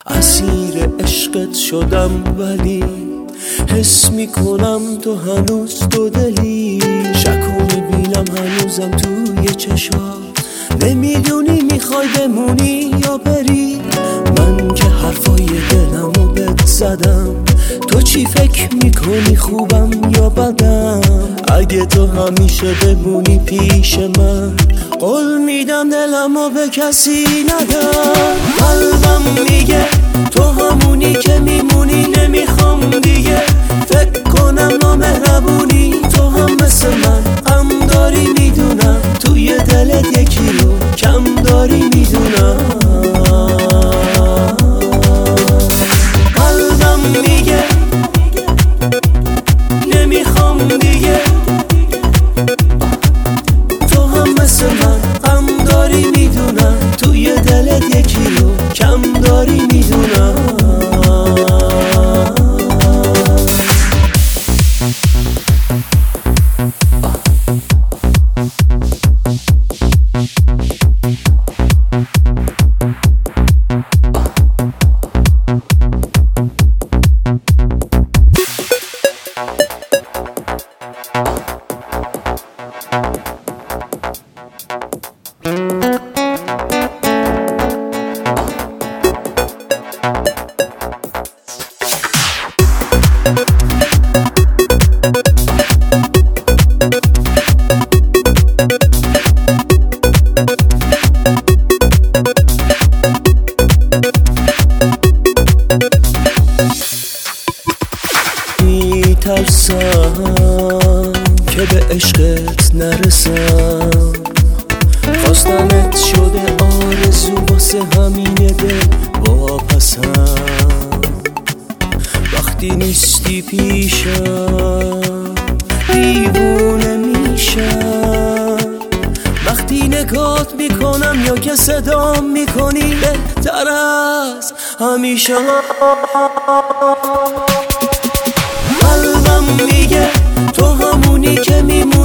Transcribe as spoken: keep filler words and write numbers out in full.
اسیر عشقت شدم ولی حس میکنم تو هنوز دو دلی. شکو میبینم هنوزم توی چشات، نمیدونی میخوای بمونی یا بری. من که حرفای دلمو بهت زدم، تو چی فکر میکنی خوبم یا بدم؟ اگه تو همیشه بمونی پیش من، قول میدم دلمو به کسی ندم. قلبم میگه تو همونی که میمونی، نمیخوام دیگه فکر کنم نامهربونی. تو هم مثل من غم داری میدونم، توی دلت یکی رو کم داری میدونم. قلبم میگه نمیخوام دیگه، تو هم مثل من غم داری میدونم، توی دلت یکی رو کم داری میدونم. میترسم که به عشقت نرسم، خواستنت شده آرزو، واسه همینه دل واپسم. وقتی نیستی پیشم دیوونه میشم، وقتی نگات میکنم یا که صدام میکنی بهتر از همیشه. قلبم میگه تو همونی که میمونی،